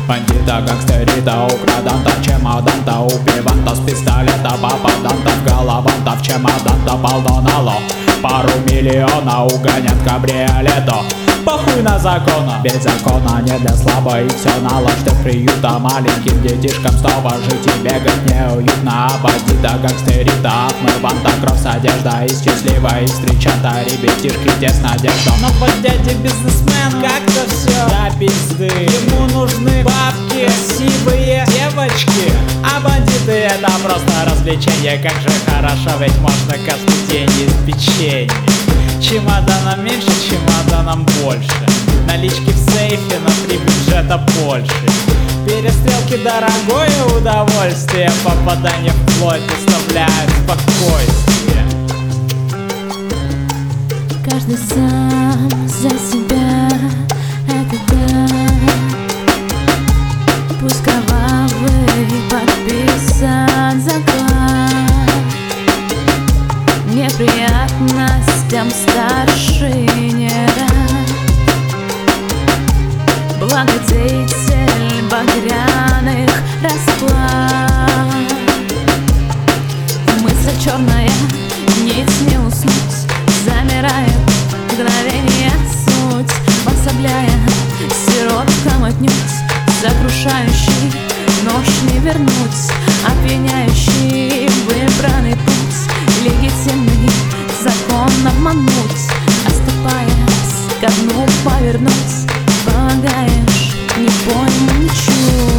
Бандита, гангстерита, украданта, чемоданта, убиванта с пистолета, попаданта, в голованта, в чемоданта полно нало. Пару миллиона угонят кабриолету. Похуй на закона, без закона не для слабо. И все наложь приюта маленьким детишкам снова жить и бегать неуютно. А бандита, гангстерита, отмыванта, кровь с одежда. И счастливая, и встречата, ребятишки здесь надежда. Но вот дядя бизнесмен как-то все до пизды. Ему нужны бабки, красивые девочки, а бандиты это просто развлечение. Как же хорошо, ведь можно каждый день из печенья. Чемоданом меньше, чемоданом больше. Налички в сейфе, но 3 бюджета больше. Перестрелки дорогое удовольствие. Попадание в плоть доставляет спокойствие. Каждый сам за себя, это так. Пусть кровавый подписан заклад. Неприятностям старше не рад. Благодетель багряных расплат. Мысль черная, нить не уснуть. Замирает мгновение суть, пособляя сироткам отнюдь. Сокрушающий нож не вернуть, опьяняющий выбранный путь. Легитимный закон обмануть, оступаясь ко дну повернуть. Полагаешь, не пойму, не чую.